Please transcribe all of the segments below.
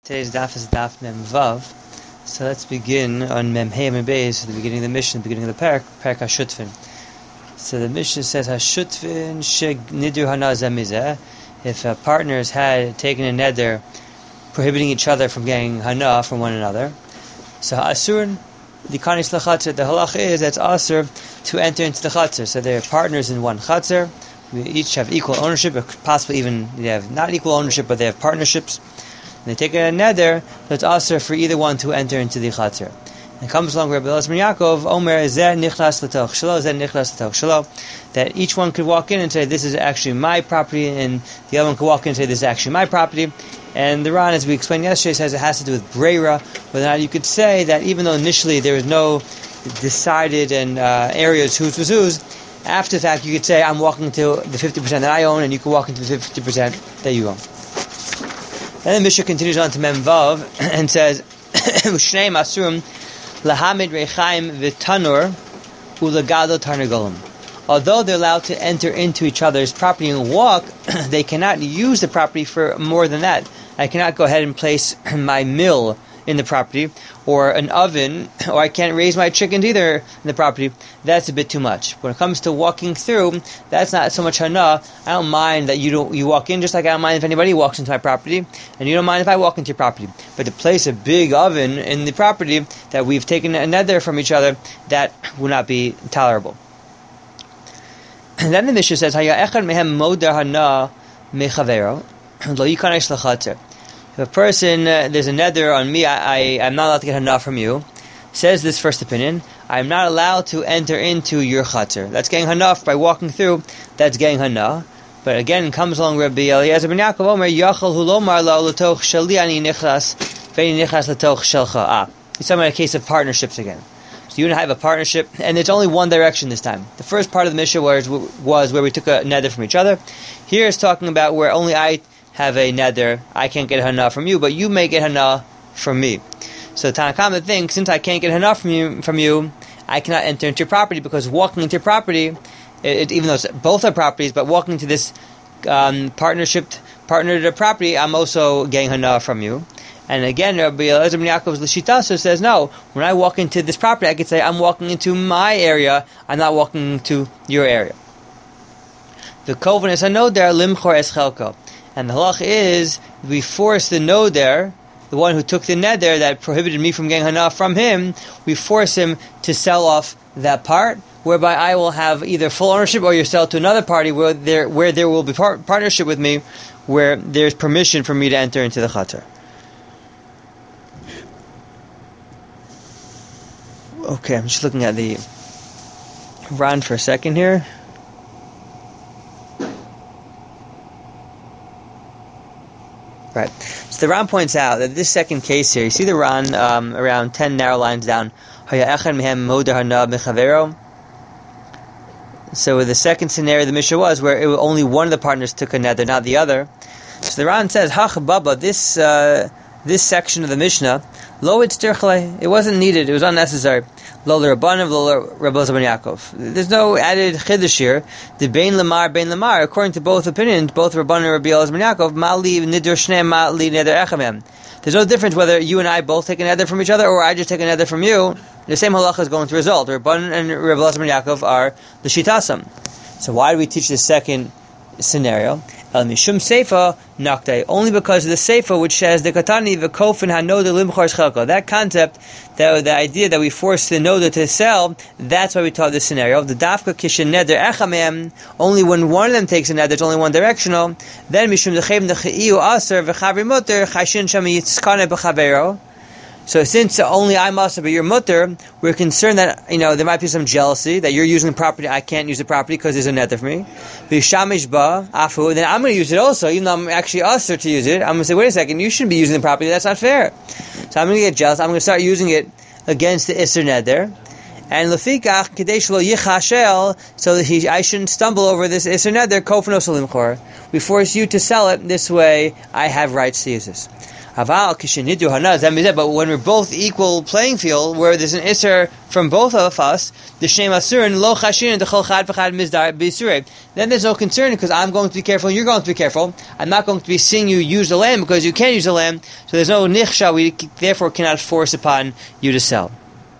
Today's daf is daf Mem Vav. So let's begin on Mem Hey Mem Beis, the beginning of the Mishnah, the beginning of the Parak HaShutvin. So the Mishnah says HaShutvin Sheg Nidur Hana Zamizeh. If partners had taken a neder prohibiting each other from getting hana from one another, so Ha'asurin the Kanis L'Chatzer, the halach is that it's asur to enter into the Chatzer. So they're partners in one Chatzer. We each have equal ownership, or possibly even they have not equal ownership, but they have partnerships. And they take a neder, so it's asur for either one to enter into the Chatzer. And it comes along Rabbi Elazar ben Yaakov, Omer Zeh Nichlas L'Toch Shelo, Zeh Nichlas L'Toch Shelo, that each one could walk in and say, this is actually my property, and the other one could walk in and say, this is actually my property. And the Ran, as we explained yesterday, says it has to do with Breira, whether or not you could say that even though initially there was no decided areas whose was whose, after the fact you could say, I'm walking to the 50% that I own, and you could walk into the 50% that you own. And then Mishnah continues on to Mem Vav and says, Shneim Asurim Lahamid Rechaim V'Tanur Ulagado Tarnagolim. Although they're allowed to enter into each other's property and walk, they cannot use the property for more than that. I cannot go ahead and place my mill in the property, or an oven, or I can't raise my chickens either in the property. That's a bit too much. When it comes to walking through, that's not so much hana. I don't mind that you walk in, just like I don't mind if anybody walks into my property, and you don't mind if I walk into your property. But to place a big oven in the property that we've taken a nether from each other, that will not be tolerable. And then the Mishnah says, if a person, there's a neder on me, I'm not allowed to get hana from you, says this first opinion, I'm not allowed to enter into your chatzer. That's getting hana by walking through, that's getting hana. But again, comes along Rabbi Eliezer ben Yaakov, Omer, Yachal hulomar la l'toch sheli ani nichlas, ve'ani nichlas l'toch shelcha. It's talking about a case of partnerships again. So you and I have a partnership, and it's only one direction this time. The first part of the Mishnah was where we took a neder from each other. Here it's talking about where only I have a neder, I can't get hana from you, but you may get hana from me. So Tanakama thinks, since I can't get hana from you, I cannot enter into your property, because walking into your property, even though both are properties, but walking into this partnered property, I'm also getting hana from you. And again, Rabbi Elazar ben Yaakov's L'Shitaso says, no, when I walk into this property, I could say, I'm walking into my area, I'm not walking into your area. The kovan is hanoder limchor es chelko. And the halach is, we force the noder, the one who took the neder that prohibited me from getting hana from him, we force him to sell off that part, whereby I will have either full ownership or you sell to another party where there will be partnership with me, where there's permission for me to enter into the chater. Okay, I'm just looking at the Ran for a second here. Right. So the Ran points out that this second case here, you see the Ran around 10 narrow lines down. So with the second scenario, the Mishnah was where only one of the partners took a neder, not the other. So the Ran says, Hach Baba, this section of the Mishnah, lo it wasn't needed, it was unnecessary. Lo l'Rabbanan, lo Rabbi Elazar ben Yaakov. There's no added chiddush here. The bein lamar, according to both opinions, both Rabbanan and Rabbi Elazar ben Yaakov, ma'li nidur shneim, ma'li neder echamem. There's no difference whether you and I both take a neder from each other, or I just take a neder from you. The same halacha is going to result. Rabbanan and Rabbi Elazar ben Yaakov are the shitasam. So why do we teach this second scenario? El mishum seifa nakte, only because of the seifa which says the katani v'kofin hanoda limchor chelko. That concept, the idea that we force the noda to sell, that's why we taught this scenario. The dafka kishin neder echamem, only when one of them takes a neder, it's only one directional. Then mishum dechem dechiu aser v'chavri muter chayshin sham yitzkane b'chavero. So since only I must be your mutter, we're concerned that there might be some jealousy that you're using the property, I can't use the property because there's a neder for me. V'shamish ba afu, then I'm going to use it also, even though I'm actually usher to use it. I'm going to say, wait a second, you shouldn't be using the property. That's not fair. So I'm going to get jealous. I'm going to start using it against the iser neder. And lefikach kadesh lo yichashel, so that I shouldn't stumble over this iser neder. Kofno salimchor. We force you to sell it this way. I have rights to use this. But when we're both equal playing field, where there's an isser from both of us, the shem asurin lo chashin dechol chad v'chad mizdar b'surei. Then there's no concern because I'm going to be careful and you're going to be careful. I'm not going to be seeing you use the land because you can't use the land. So there's no nichsha. We therefore cannot force upon you to sell.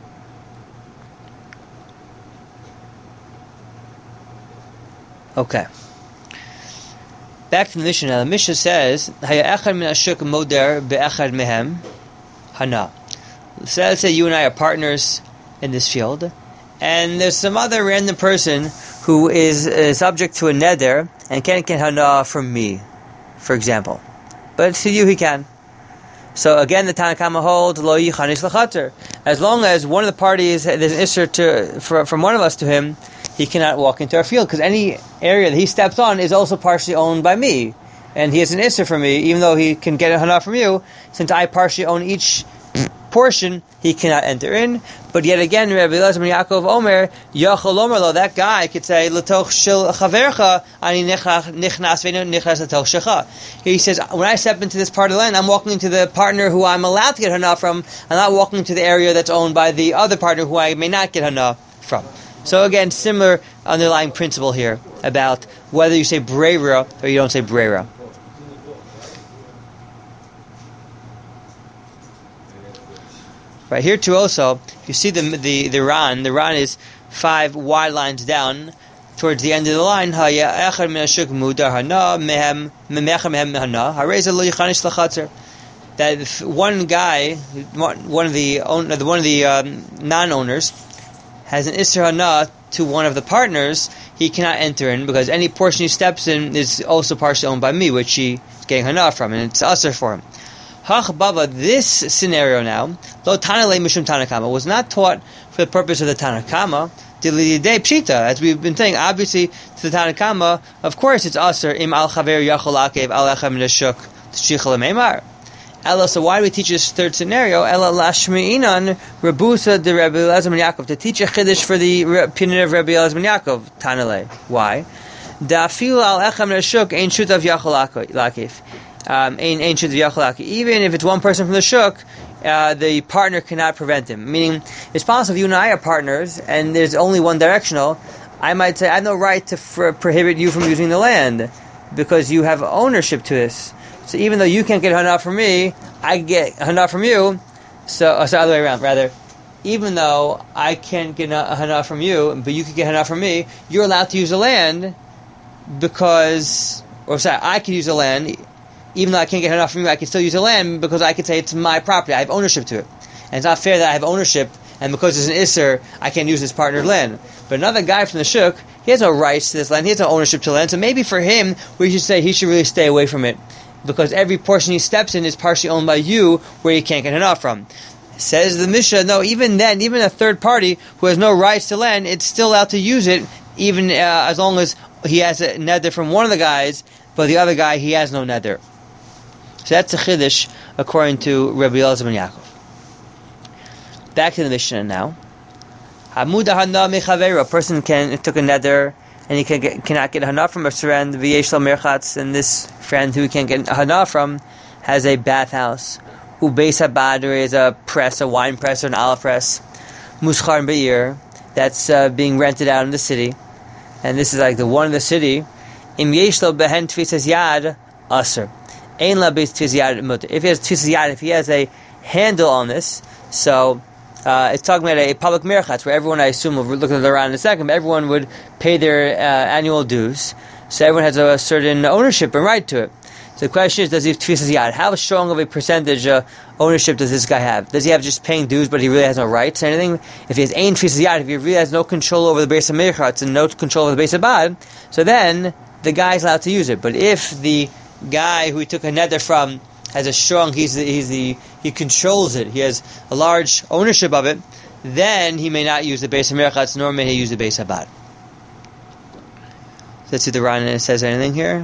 Okay. Back to the Mishnah. The Mishnah says, "Haya echad min ashuk moder be'echad mehem hana." So let's say you and I are partners in this field, and there's some other random person who is subject to a neder and can't get hana from me, for example. But to you he can. So again, the Tanna Kama holds lo yichanis l'chater. As long as one of the parties there's an isser from one of us to him, he cannot walk into our field because any area that he steps on is also partially owned by me, and he has an isser for me. Even though he can get a hana from you, since I partially own each portion, he cannot enter in. But yet again, Rabbi Elazar ben Yaakov Omer Yachol Omer lo, that guy could say l'toch shel chavercha ani nichnas ve'no nichnas l'toch shecha. He says, when I step into this part of the land, I'm walking into the partner who I'm allowed to get hana from. I'm not walking into the area that's owned by the other partner who I may not get hana from. So again, similar underlying principle here about whether you say breira or you don't say breira. Right here too also, if you see the Ran is 5 wide lines down towards the end of the line. That if one guy, one of the non-owners, has an Isser Hana to one of the partners, he cannot enter in because any portion he steps in is also partially owned by me, which he is getting Hana from, and it's Asr for him. Hach Baba, this scenario now, Lo Tanale Mishum Tanakama, was not taught for the purpose of the Tanakama, Dilidei Pshita, as we've been saying, obviously to the Tanakama, of course it's Asr, Im Al Chaver Yachol Akev Al Echem Neshuk T'Shichel Meimar. Ella, so why do we teach this third scenario? Ella lashmi'inan rebusa de Rabbi Elazar ben Yaakov, to teach a chiddush for the opinion of Rabbi Elazar ben Yaakov. Tanale. Why? Da'afilu al echem neshuk ein shutav yachol lakif. Ein shutav yachol lakif. Even if it's one person from the shuk, the partner cannot prevent him. Meaning, it's possible you and I are partners, and there's only one directional. I might say I have no right to prohibit you from using the land because you have ownership to this. So even though you can't get hana from me, I get hana from you. So other way around, rather. Even though I can't get hana from you, but you can get hana from me, you're allowed to use the land I can use the land. Even though I can't get hana from you, I can still use the land because I can say it's my property. I have ownership to it. And it's not fair that I have ownership, and because it's an isser, I can't use this partnered land. But another guy from the shuk, he has no rights to this land. He has no ownership to land. So maybe for him, we should say he should really stay away from it, because every portion he steps in is partially owned by you, where he can't get enough from. Says the Mishnah, no, even then, even a third party who has no rights to land, it's still allowed to use it, even as long as he has a neder from one of the guys, but the other guy, he has no neder. So that's a chiddush according to Rabbi Elazar ben Yaakov. Back to the Mishnah now. A person took a neder, and he cannot get hana from a friend, v'yesh lo merchatz, and this friend who he can't get hana from has a bathhouse. Ubeis habad, or is a press, a wine press, or an olive press. Muschar be'ir, that's being rented out in the city. And this is like the one in the city. Im yesh lo behen tfisas yad, aser. Ein la beis tfisas yad mutter. If he has tfisas yad, if he has a handle on this, so it's talking about a public merchatz where everyone, I assume, we'll look at it around in a second, but everyone would pay their annual dues. So everyone has a certain ownership and right to it. So the question is, does he have tfisas yad? How strong of a percentage ownership does this guy have? Does he have just paying dues, but he really has no rights or anything? If he has ein tfisas yad, if he really has no control over the beis merchatz and no control over the beis habad, so then the guy is allowed to use it. But if the guy who he took a neder from has a strong, he controls it, he has a large ownership of it, then he may not use the beis merchatz, nor may he use the beis habad. So let's see if the Ran says anything here.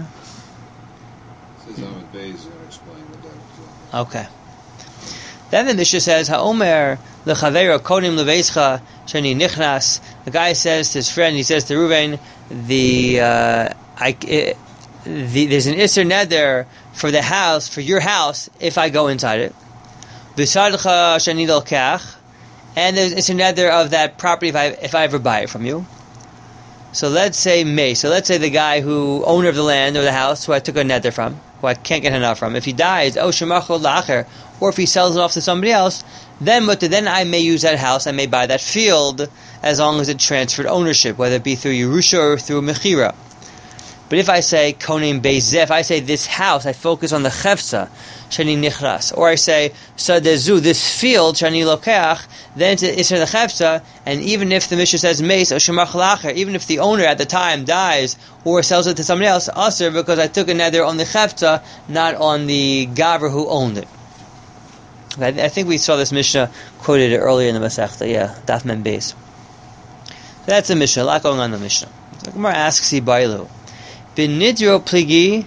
Okay. Then the Mishnah says, "Ha'omer lechavero konim leveischa sheni nichnas." The guy says to his friend, he says to Reuven, "There's an Isser Neder for the house, for your house, if I go inside it. V'sadcha shani lokach, and it's a nether of that property if I ever buy it from you. So let's say the guy owner of the land or the house who I took a nether from, who I can't get enough from, if he dies, or if he sells it off to somebody else, then I may use that house, I may buy that field, as long as it transferred ownership, whether it be through Yerusha or through Mechira. But if I say Konim Beizeh, if I say this house, I focus on the Chefsa, Shani Nichras, or I say Sadezu, this field, Shani Lokeach, then it's the Chefsa, and even if the Mishnah says Meis or Shemach Lacher, even if the owner at the time dies or sells it to somebody else, Aser, because I took a nether on the Chefsa, not on the Gaver who owned it. I think we saw this Mishnah quoted earlier in the Masechta, Daf Mem Beis. So that's the Mishnah, a lot going on in the Mishnah. So Gemara asks Ibailu, Benidro pligi,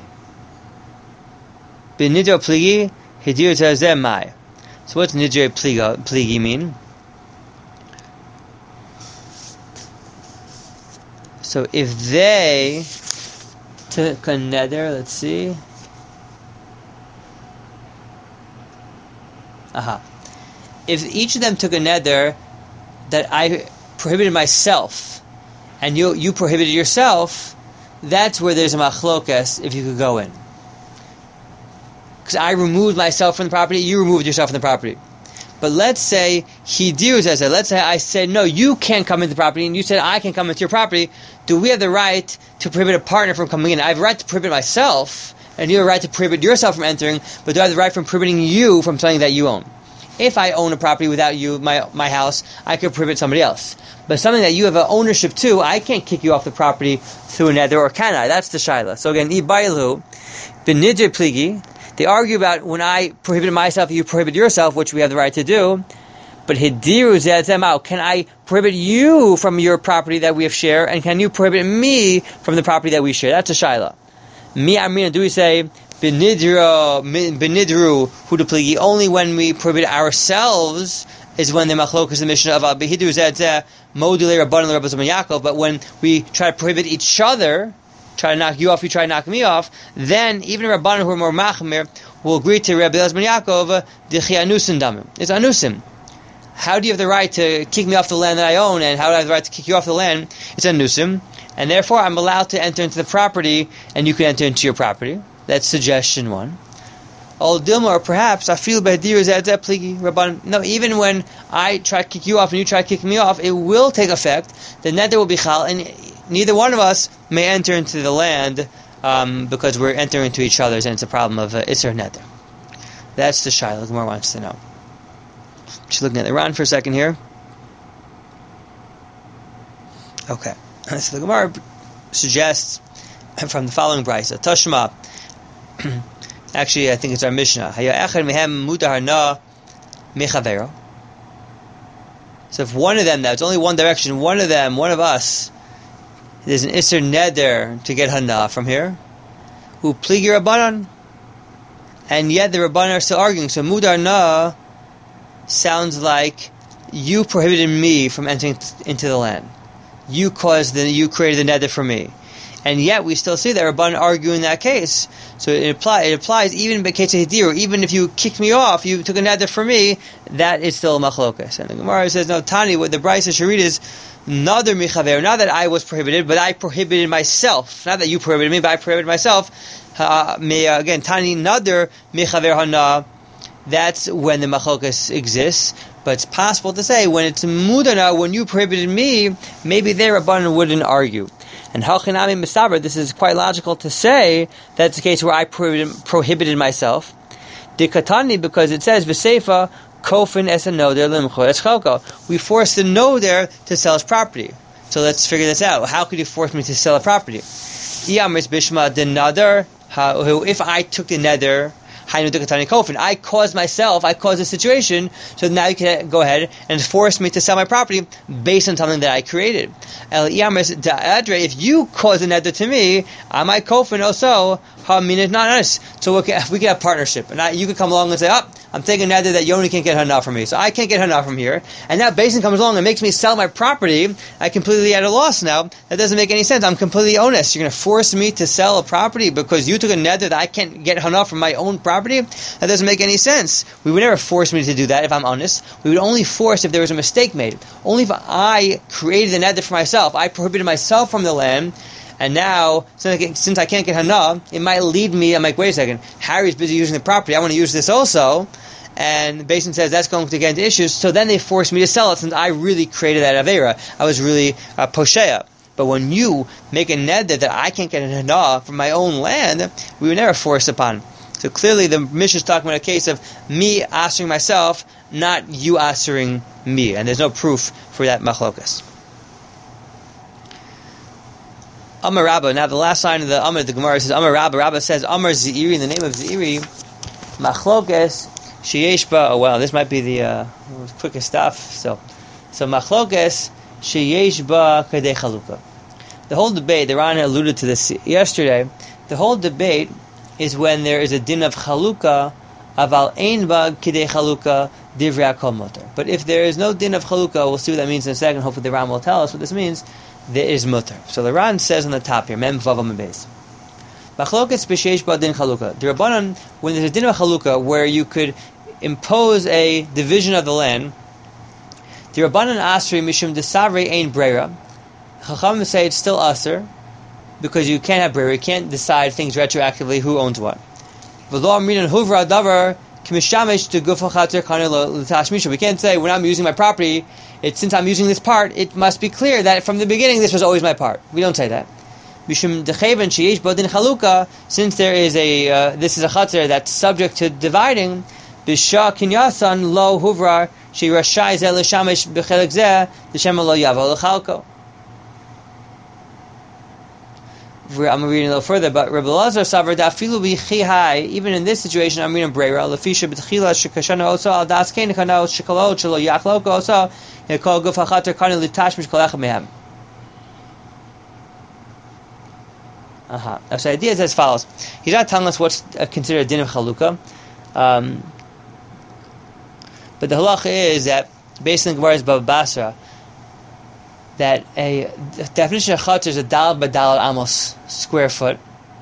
hidir tazeh mai. So what's nidro pligi mean? So if they took a nether, let's see. If each of them took a nether that I prohibited myself, and you prohibited yourself, that's where there's a machlokas if you could go in. Because I removed myself from the property, you removed yourself from the property. But let's say let's say I said, no, you can't come into the property, and you said I can come into your property. Do we have the right to prohibit a partner from coming in? I have the right to prohibit myself, and you have the right to prohibit yourself from entering, but do I have the right from prohibiting you from something that you own? If I own a property without you, my house, I could prohibit somebody else. But something that you have an ownership to, I can't kick you off the property through a nether, or can I? That's the shaila. So again, Ibailu, Benidre pligi, they argue about when I prohibited myself, you prohibit yourself, which we have the right to do. But Hidiru Zezemau, can I prohibit you from your property that we have shared, and can you prohibit me from the property that we share? That's a shaila. Mi Amrina, do we say Benidru hudapligi? Only when we prohibit ourselves is when the machlok is the mission of Behidru Zezeh Module Rabban Rabban Yaakov. But when we try to prohibit each other, try to knock you off, you try to knock me off, then even Rabban who are more machmir will agree to Rabbi Elazar ben Yaakov Dichi Anusim Damim. It's Anusim. How do you have the right to kick me off the land that I own, and how do I have the right to kick you off the land? It's Anusim. And therefore I'm allowed to enter into the property, and you can enter into your property. That's suggestion one. Or perhaps I feel Rabban. No, even when I try to kick you off and you try to kick me off, it will take effect. The nether will be chal, and neither one of us may enter into the land because we're entering into each other's, and it's a problem of Isser nether. That's the shaila the Gemara wants to know. Just looking at the Ran for a second here. Okay, so the Gemara suggests from the following brisa, Tashma. Actually, I think it's our Mishnah. So if one of them, it's only one direction, one of us, there's an Isser Neder to get Hana from here, who pligi Rabbanan, and yet the Rabbanan are still arguing. So Mudar Na sounds like you prohibited me from entering into the land. You created the Neder for me. And yet we still see that Rabban argue in that case. So it applies even in the case of Hidiru. Even if you kicked me off, you took a nether for me, that is still a machlokas. And the Gemara says, no, Tani, what the Brisa should read is, Nader michaver, not that I was prohibited, but I prohibited myself. Not that you prohibited me, but I prohibited myself. Again, Tani Nader michaver hana, that's when the machlokas exists. But it's possible to say, when it's mudana, when you prohibited me, maybe there Rabban wouldn't argue. And Halchinami Misaber, this is quite logical to say that's the case where I prohibited myself. Dikatani, because it says V'seifa kofin es a noder limcho es chalko. We forced the noder to sell his property. So let's figure this out. How could you force me to sell a property? Iyamris bishma the nader. If I took the nether, I caused the situation, so now you can go ahead and force me to sell my property based on something that I created. If you cause a nether to me, I might kofin also, not us. So we can have partnership, and you could come along and say, I'm taking a neder that Yoni can't get hana from me. So I can't get hana from here. And now Basin comes along and makes me sell my property. I completely at a loss now. That doesn't make any sense. I'm completely honest. You're going to force me to sell a property because you took a neder that I can't get hana from my own property? That doesn't make any sense. We would never force me to do that if I'm honest. We would only force if there was a mistake made. Only if I created the neder for myself. I prohibited myself from the land. And now, since I can't get hana, it might lead me, I'm like, wait a second, Harry's busy using the property, I want to use this also. And the Basin says that's going to get into issues, so then they force me to sell it since I really created that Avera. I was really Poshea. But when you make a neder that I can't get a hana from my own land, we would never force upon. So clearly the Mishnah is talking about a case of me answering myself, not you answering me. And there's no proof for that machlokas. Amar Rabba. Now the last line of the Amar, the Gemara says Amar Rabba. Rabba says Amar Zeiri, in the name of Zeiri, Machlokes Sheyesh Ba. Oh well, this might be the quickest stuff. So Machlokes Sheyesh Ba Kadei Chaluka. The whole debate, the Ran alluded to this yesterday. The whole debate is when there is a din of Chaluka, aval ein ba Kadei Chaluka divrei hakol mutar. But if there is no din of Chaluka, we'll see what that means in a second. Hopefully the Ran will tell us what this means. There is mutar. So the Ran says on the top here, Mem Vav Amud Beis. Machlokas b'sheish ba din chaluka. The Rabbanan, when there's a din of chaluka where you could impose a division of the land, the Rabbanan asri mishum desavre ein breira. Chachamim say it's still aser because you can't have breira. You can't decide things retroactively who owns what. V'lo amrinan huvra davar k'mishamesh to gufa chater kanel l'tashmisha. We can't say when I'm using my property, since I'm using this part, it must be clear that from the beginning this was always my part. We don't say that. Mishum decheven sheyesh bodin chaluka, since there is this is a chater that's subject to dividing. Bisha kinyasan lo huvrar she rashai zel l'shamesh b'chelik zeh l'shem lo yavo l'chalko. I'm reading a little further, but Rebbe Lazar savar dafilu b'chihai. Even in this situation, I'm reading breira lefisha b'tchila shekashana osa al das kein kanal shekalot shelo yachloko osa yekol guf hachater kanal litashmish kolach mehem. So the idea is as follows. He's not telling us what's considered a din of chalukah, but the halacha is that based on the Gemara's Bava Basra, that a definition of chater is a dalad by dalad amos square foot,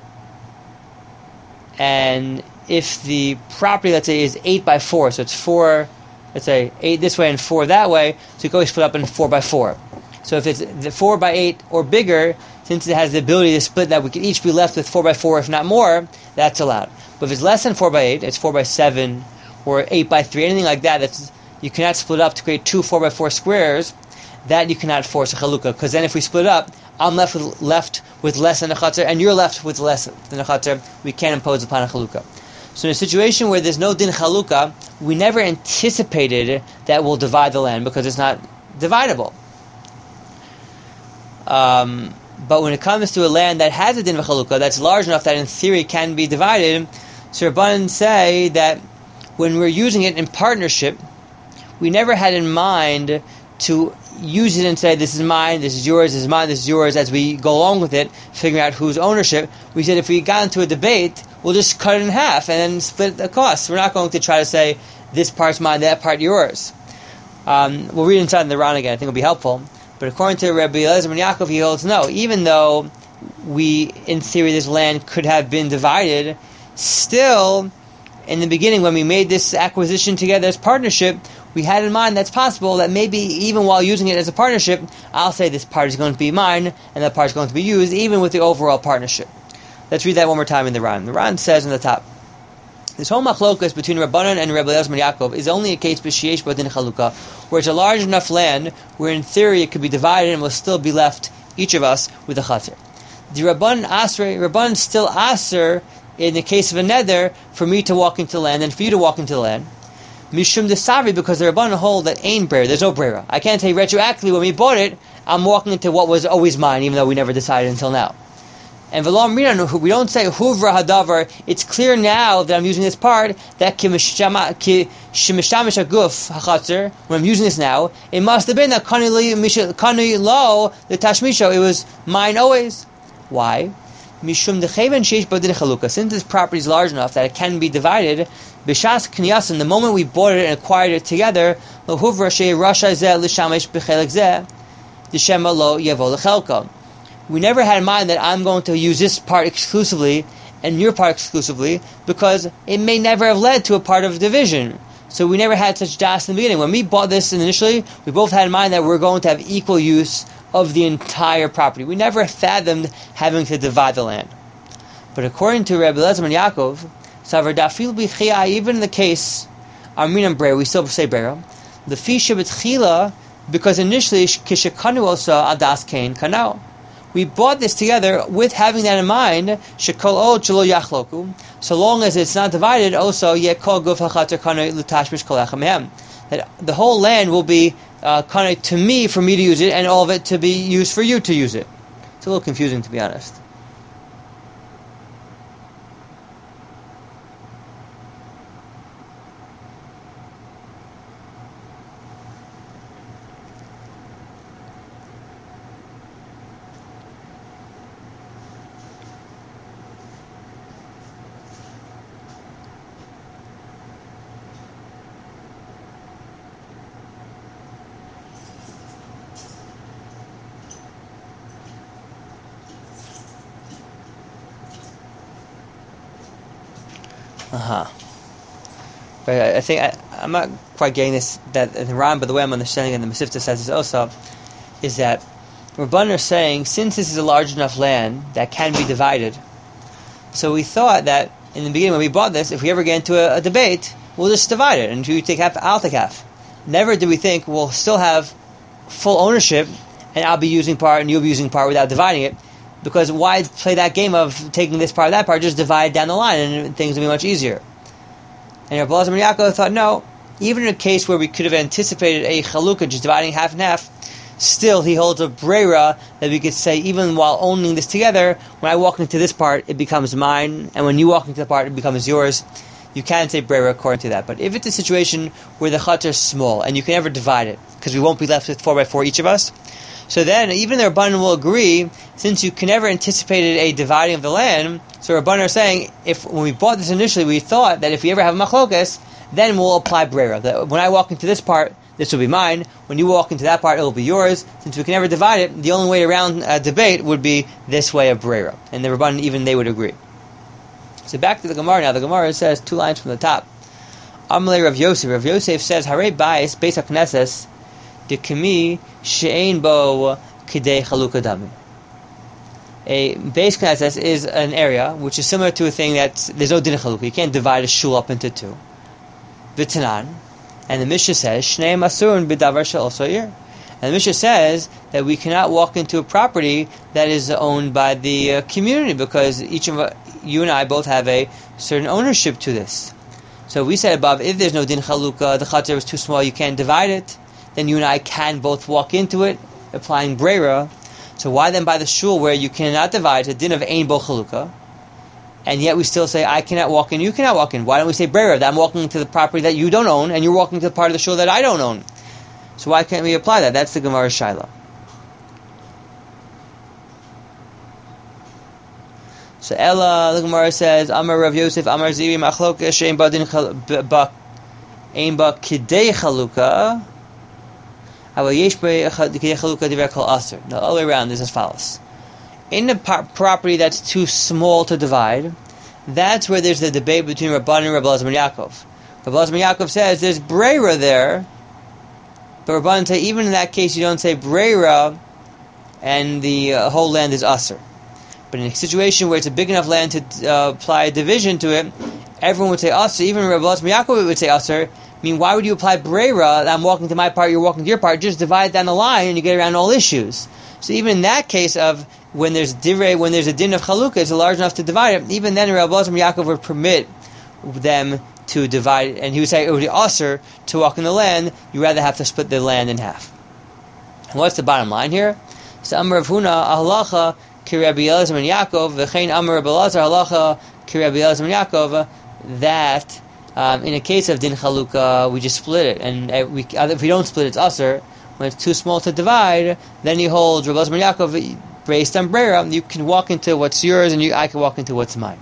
and if the property, let's say, is 8 by 4, so it's 4, let's say 8 this way and 4 that way, so you can always split up in 4 by 4. So if it's the 4 by 8 or bigger, since it has the ability to split that, we can each be left with 4 by 4, if not more, that's allowed. But if it's less than 4 by 8, it's 4 by 7 or 8 by 3, anything like that, you cannot split up to create 2 4 by 4 squares. That you cannot force a chalukah, because then if we split up, I'm left with less than a chater, and you're left with less than a chater. We can't impose upon a chalukah. So in a situation where there's no din chalukah, we never anticipated that we'll divide the land because it's not dividable. But when it comes to a land that has a din chalukah, that's large enough that in theory can be divided, so Rabbanan say that when we're using it in partnership, we never had in mind to use it and say, this is mine, this is yours, this is mine, this is yours, as we go along with it, figuring out whose ownership. We said if we got into a debate, we'll just cut it in half and then split the cost. We're not going to try to say, this part's mine, that part yours. We'll read inside in the Ran again, I think it'll be helpful. But according to Rabbi Eliezer ben Yaakov, he holds no, even though in theory, this land could have been divided, still, in the beginning, when we made this acquisition together as partnership, we had in mind that's possible that maybe even while using it as a partnership, I'll say this part is going to be mine and that part is going to be used, even with the overall partnership. Let's read that one more time in the Ran. The Ran says on the top, this whole machlokas between Rabbanan and Rebbe Eliezer ben Yaakov is only a case b'sheish b'din chalukah, where it's a large enough land where in theory it could be divided and will still be left, each of us, with a chater. The Rabbanan still aser in the case of a neder for me to walk into the land and for you to walk into the land. Mishum desavri, because the Rabbanan hold that ain't breira, there's no breira. I can't say retroactively when we bought it, I'm walking into what was always mine, even though we never decided until now. And v'lo amrinan, we don't say huvra hadavar. It's clear now that I'm using this part that shemishamish aguf hachatzer. When I'm using this now, it must have been that kani lo the tashmisho. It was mine always. Why? Mishum decheven sheish bo din chalukah. Since this property is large enough that it can be divided, b'shas kniyasin, the moment we bought it and acquired it together, lohuvra shei rasha zeh l'shamesh b'chelek zeh, d'shema lo yavo l'chelka. We never had in mind that I'm going to use this part exclusively and your part exclusively, because it may never have led to a part of division. So we never had such das in the beginning. When we bought this initially, we both had in mind that we're going to have equal use of the entire property. We never fathomed having to divide the land. But according to Rabbi Elazar ben Yaakov, even in the case, Armin Breira, we still say Breira, the fisha b'tchila, because initially, kishakanu also adas kain kanao. We bought this together with having that in mind, shekol od shelo yachloku, so long as it's not divided, also yekol guf hachater kanoi l'tashmish kol echem mehem, that the whole land will be kanoi to me for me to use it, and all of it to be used for you to use it. It's a little confusing, to be honest. But I think I'm not quite getting this, that in the Ram, by the way I'm understanding, and the Mesivta says this also, is that Rabbanan are saying, since this is a large enough land that can be divided, so we thought that in the beginning when we bought this, if we ever get into a debate, we'll just divide it, and you take half, I'll take half. Never did we think we'll still have full ownership, and I'll be using part and you'll be using part without dividing it, because why play that game of taking this part, that part, just divide down the line and things will be much easier. And Rabbi Elazar ben Yaakov thought, no, even in a case where we could have anticipated a chalukah, just dividing half and half, still he holds a breira that we could say, even while owning this together, when I walk into this part, it becomes mine, and when you walk into the part, it becomes yours. You can say breira according to that. But if it's a situation where the chater is small, and you can never divide it, because we won't be left with 4x4 each of us, so then, even the Rabbanan will agree, since you can never anticipated a dividing of the land, so Rabbanan are saying, if when we bought this initially, we thought that if we ever have a machlokas, then we'll apply breira. That when I walk into this part, this will be mine. When you walk into that part, it will be yours. Since we can never divide it, the only way around debate would be this way of breira. And the Rabbanan, even they would agree. So back to the Gemara now. The Gemara says, 2 lines from the top. Amalei Rav Yosef. Rav Yosef says, Harei Bais, Beis HaKnesses, Dekemi she'ein bo kidei chalukah dami. A Beis Knesses is an area which is similar to a thing that there's no din of chalukah. You can't divide a shul up into two. V'tanan, and the Mishnah says shnei masurun b'davar shel osoyer. And the Mishnah says that we cannot walk into a property that is owned by the community, because each of you and I both have a certain ownership to this. So we said above, if there's no din chalukah, the chater is too small, you can't divide it, then you and I can both walk into it, applying breira. So why then by the shul where you cannot divide, a din of ein bo chalukah, and yet we still say I cannot walk in, you cannot walk in? Why don't we say breira, that I'm walking into the property that you don't own, and you're walking to the part of the shul that I don't own? So why can't we apply that? That's the Gemara Shaila. So Ella, the Gemara says, Amar Rav Yosef, Amar Ziri, Machloka, Shein ba din ein ba kidei chalukah, now, the other way around is as follows. In a property that's too small to divide, that's where there's the debate between Rabbanan and Rabbi Elazar ben Yaakov. Rabbi Elazar ben Yaakov says there's breira there, but Rabbanan say even in that case you don't say breira and the whole land is aser. But in a situation where it's a big enough land to apply a division to it, everyone would say aser, even Rabbi Elazar ben Yaakov would say aser. I mean, why would you apply breira? I'm walking to my part, you're walking to your part. Just divide down the line, and you get around all issues. So even in that case of when there's divrei, when there's a din of chalukah, it's large enough to divide it. Even then, Rabbi Elazar ben Yaakov would permit them to divide, and he would say it would be aser to walk in the land. You rather have to split the land in half. And what's the bottom line here? So Amar Rav Huna halacha ki Rabbi Elazar ben Yaakov v'chein Amar Rabbi Elazar halacha ki Rabbi Elazar ben Yaakov, that. In a case of din chalukah, we just split it, and if we don't split, it's aser. When it's too small to divide, then he holds Rabbi Elazar ben Yaakov based on Brera, you can walk into what's yours and I can walk into what's mine.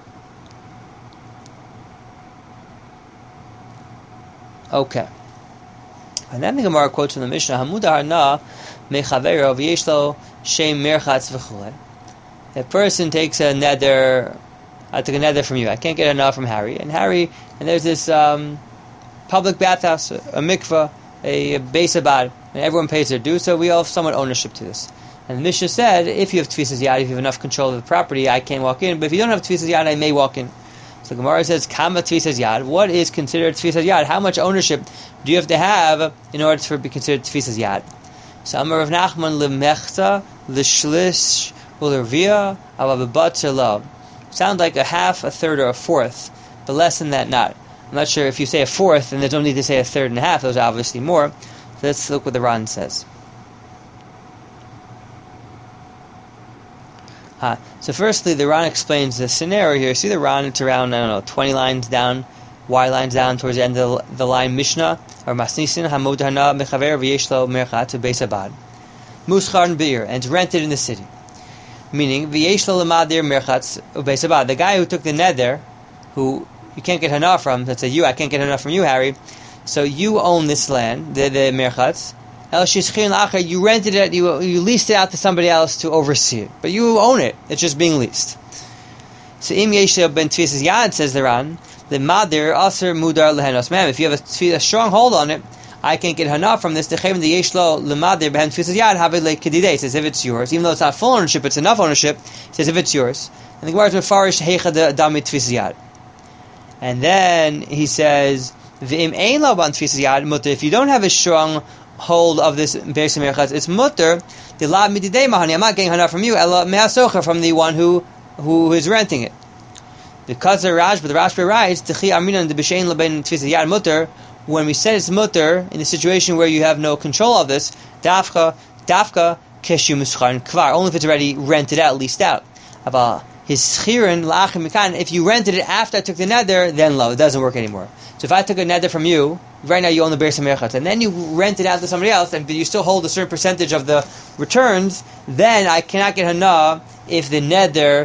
Okay. And then the Gemara quotes from the Mishnah, Hamuda harna mechavero v'yeshlo shem merchatz v'chulei. A person takes a nether, I took a nether from you, I can't get enough from Harry, and there's this public bathhouse, a mikveh, a beis abad, and everyone pays their due, so we all have somewhat ownership to this. And the Mishnah said, if you have tfisas yad, if you have enough control of the property, I can't walk in, but if you don't have tfisas yad, I may walk in. So Gemara says, Kama tfisas yad, what is considered tfisas yad? How much ownership do you have to have in order for it to be considered tfisas yad? So Amar Rav Nachman lemechta, l'shlish, u'lervia, avababatzer lo. Sound like a half, a third, or a fourth, but less than that not. I'm not sure if you say a fourth, then there's no need to say a third and a half, those are obviously more. So let's look what the Ran says. So firstly, the Ran explains the scenario here. See the Ran, it's around, 20 lines down, Y lines down towards the end of the line Mishnah, or Masnisin, Hamod Hana, Mechaver, V'yeshlo, Merchat, Beis Abad. Muschar Be'ir, and it's rented in the city. Meaning, V'yeshlo Lamadir, Merchat, Beis Abad. The guy who took the nether, who you can't get Hana from, let's say you, I can't get Hana from you, Harry, so you own this land, the Merchatz, you rented it, you leased it out to somebody else to oversee it. But you own it. It's just being leased. So Im Yeshua ben Tfisas Yad, says the Ran, the Madir Aser Mudar Lehenos. Ma'am, if you have a strong hold on it, I can't get Hana from this. The Yeshlo Lemadir ben Tfisas Yad have it like Kedidei. It says if it's yours. Even though it's not full ownership, it's enough ownership. It says if it's yours. And the Gemara is Mefarish Heicha Dami Tfisas Yad. And then he says, V'im Ein Lo ban Tfisas Yad Mutter. If you don't have a strong hold of this Beis Merchatz, it's mutter. The la mididei mahani. I'm not getting hana from you. Ela me'asocher, from the one who is renting it. Because the Rashba writes, T'chi aminan de b'shein lebein tfisas yad mutter. When we said it's mutter in the situation where you have no control of this, dafka keshu mischarin kvar. Only if it's already rented out, leased out. About his schirin la'achim mikan. If you rented it after I took the nether, then lo, it doesn't work anymore. So if I took a nether from you, right now you own the Beis Merchatz, and then you rent it out to somebody else, and you still hold a certain percentage of the returns, then I cannot get Hana if the nether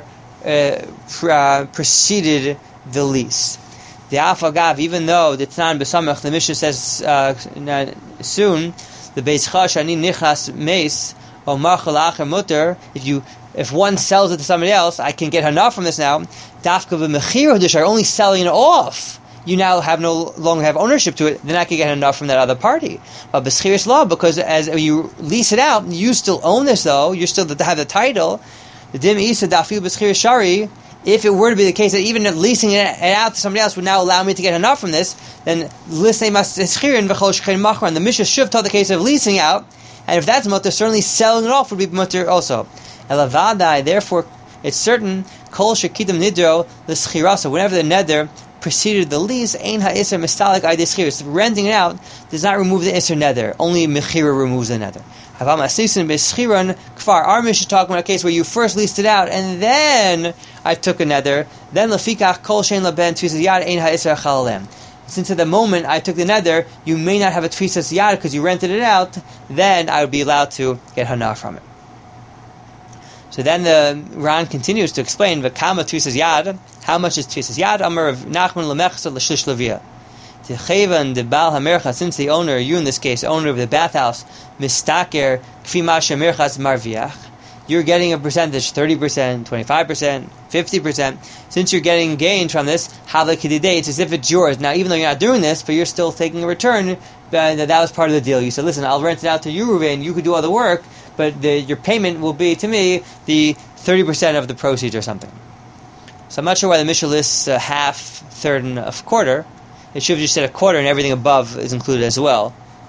preceded the lease. The Afagav, even though the Tnan B'Samach, the Mishnah says soon, the Beis Chash Ani Nichas Meis or Machal Acher Mutter, if one sells it to somebody else, I can get Hana from this now. Dafka v'Mechir Hudish, I'm only selling it off. You now no longer have ownership to it, then I can get enough from that other party. But b'schiris law, because as you lease it out, you still own this though, you still have the title. The dim isa dafil b'schiris shari. If it were to be the case that even leasing it out to somebody else would now allow me to get enough from this, then lisnei maschirin v'chol shchein machran. The Mishnah should have taught the case of leasing out, and if that's mutter, certainly selling it off would be mutter also. Elavadai, therefore, it's certain kol shekidim nidro l'schirasa. Whenever the nether preceded the lease, ein ha'isr mistalik idei schir. Renting it out does not remove the isr nether. Only mechira removes the nether. Havam asisin beschiran kfar. Our Mishnah talking about a case where you first leased it out and then I took a nether. Then lefikach kol shein laben tfisas yad ein ha'isr chalalem. Since at the moment I took the nether, you may not have a tfisas yad because you rented it out. Then I would be allowed to get hana from it. So then the Ran continues to explain v'kama tfisas yad. How much is tfisas yad? Amar of Nachman lemechsa l'shlish levia. Techevan de bal hamercha, since the owner, you in this case, owner of the bathhouse, mistaker kfi masha merchas marviach. You're getting a percentage, 30%, 25%, 50%. Since you're getting gains from this, hala kididei, it's as if it's yours. Now, even though you're not doing this, but you're still taking a return, that was part of the deal. You said, listen, I'll rent it out to you, Ruvain, you could do all the work, but your payment will be, to me, the 30% of the proceeds or something. So I'm not sure why the Mishnah lists a half, third, and a quarter. It should have just said a quarter and everything above is included as well.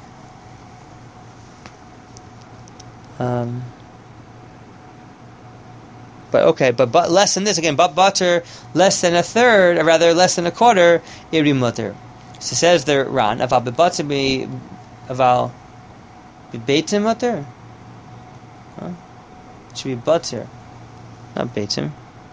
But less than this, again, but butter, less than a third, or rather less than a quarter, it would be mutter. So says the Ran, aval bebutter be beitim mutter? It should be butter, not beitim.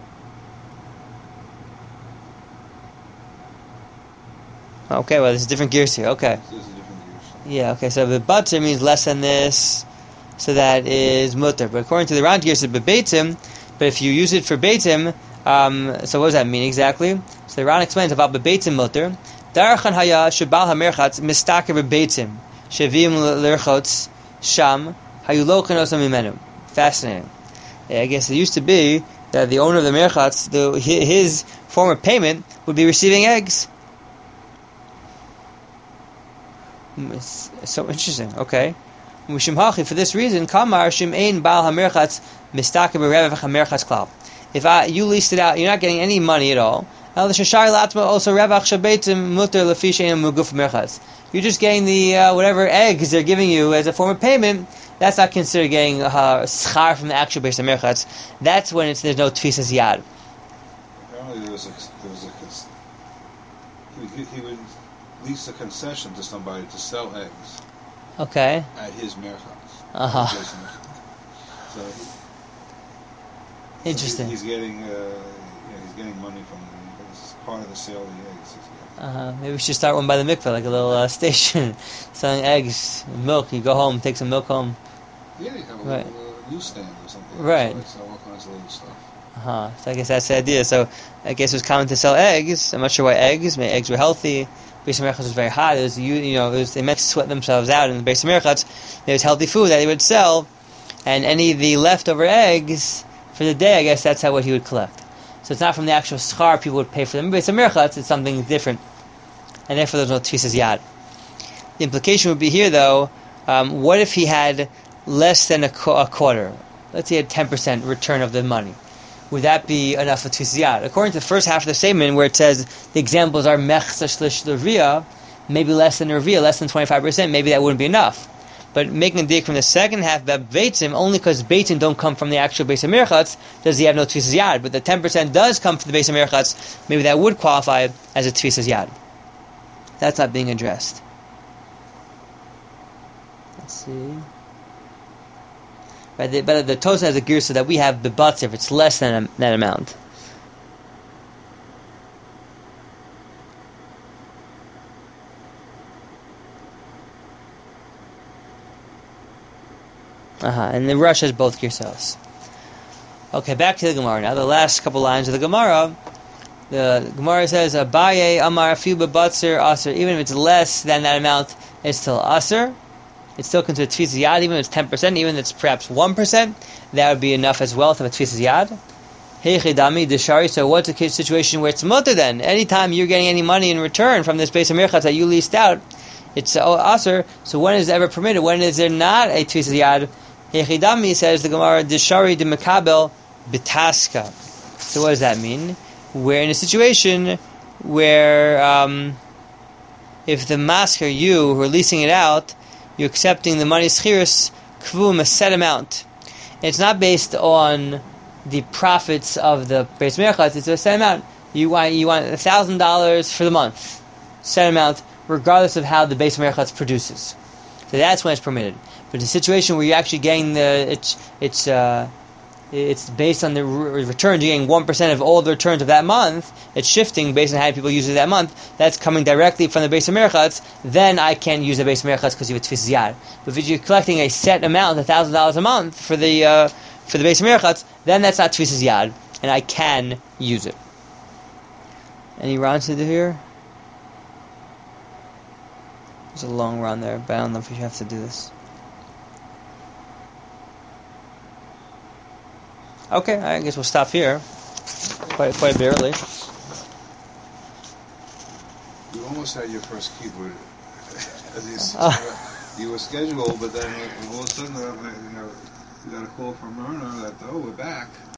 Okay, well, there's different gears here. Okay. Yeah, okay, so the butter means less than this. so that is mutter. But according to the Rantger, it's bebeitim. But if you use it for beitim, so what does that mean exactly? So the Ran explains about bebeitim mutter. Darachan haya shebal hamerchatz mistaker bebeitim shevim lerchotz sham hayulochen osam imenu. Fascinating. I guess it used to be that the owner of the merchatz, his form of payment would be receiving eggs. It's so interesting. Okay. For this reason, kamar shimein bal hamerchatz mistaker berevach hamerchatz klal. If you leased it out, you're not getting any money at all. Also revach shabeitim muter lefi she'ein muguf merchatz. You're just getting the whatever eggs they're giving you as a form of payment. That's not considered getting schar from the actual base of merchatz. That's when there's no tfisas yad. Apparently, he would lease a concession to somebody to sell eggs. Okay. At his merchatz. So interesting. He's getting money from part of the sale of the eggs. Maybe we should start one by the mikveh, like a little station selling eggs, milk. You go home, take some milk home. Yeah, you have a little newsstand or something. Right. So all kinds of little stuff. So I guess that's the idea. So I guess it was common to sell eggs. I'm not sure why eggs. Maybe eggs were healthy. Beis Merchatz was very hot. It was they meant to sweat themselves out in the Beis Merchatz. There was healthy food that they would sell, and any of the leftover eggs for the day, I guess that's what he would collect. So it's not from the actual schar people would pay for them. Beis Merchatz, it's something different, and therefore there's no tfisas yad. The implication would be here, though. What if he had less than a quarter? Let's say a 10% return of the money. Would that be enough for tfisas yad? According to the first half of the statement, where it says the examples are mechza shlish l'rvia, maybe less than l'rvia, less than 25%, maybe that wouldn't be enough. But making a dig from the second half, that beitim, only because beitim don't come from the actual base of merchatz, does he have no tfisas yad. But the 10% does come from the base of merchatz, maybe that would qualify as a tfisas yad. That's not being addressed. Let's see. Right, but the Tosafot has a gear so that we have bebatz if it's less than that amount. And the Rush has both girsos. Okay, back to the Gemara now. The last couple lines of the Gemara. The Gemara says, Abaye amar afiu bebatzer aser. Even if it's less than that amount, it's still aser. It's still considered tfisas yad, even if it's 10%, even if it's perhaps 1%, that would be enough as well to have a tfisas yad. Heichidami deshari. So what's a situation where it's mutter then? Anytime you're getting any money in return from this base of merchatz that you leased out, it's aser. So when is it ever permitted? When is there not a tfisas yad? Heichidami, says the Gemara, deshari de mekabel bitaska. So what does that mean? We're in a situation where if the masker, you who are leasing it out, you're accepting the money schiras kvum, a set amount. It's not based on the profits of the Beis Merchatz. It's a set amount. You want $1,000 for the month, set amount, regardless of how the Beis Merchatz produces. So that's when it's permitted. But the situation where you're actually getting it's based on the returns. You're getting 1% of all the returns of that month. It's shifting based on how people use it that month. That's coming directly from the Beis Merchatz. Then I can't use the Beis Merchatz because you have tfisas yad. But if you're collecting a set amount, $1,000 a month for the Beis Merchatz, then that's not tfisas yad, and I can use it. Any rounds to do here? There's a long run there, but I don't know if you have to do this. Okay, I guess we'll stop here. Quite a bit early. You almost had your first keyboard. You were scheduled, but then all of a sudden, we got a call from Myrna that, we're back.